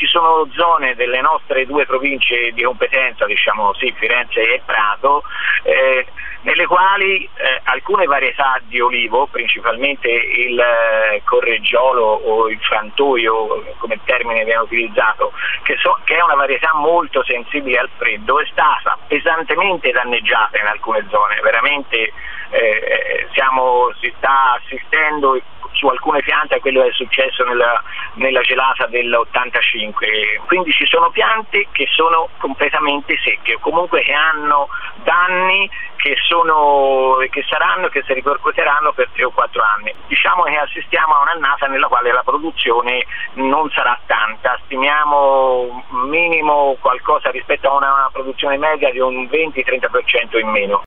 sono zone delle nostre due province di competenza, diciamo sì, Firenze e Prato, nelle quali alcune varietà di olivo, principalmente il correggiolo o il frantoio, come termine viene utilizzato, che è una varietà molto sensibile al freddo, è stata pesantemente danneggiata in alcune zone. Veramente si sta assistendo su alcune piante a quello che è successo nella gelata del'85, quindi ci sono piante che sono completamente secche, o comunque che hanno danni che si ripercuoteranno per 3 o 4 anni. Diciamo che assistiamo a un'annata nella quale la produzione non sarà tanta, stimiamo minimo qualcosa rispetto a una produzione media di un 20-30% in meno.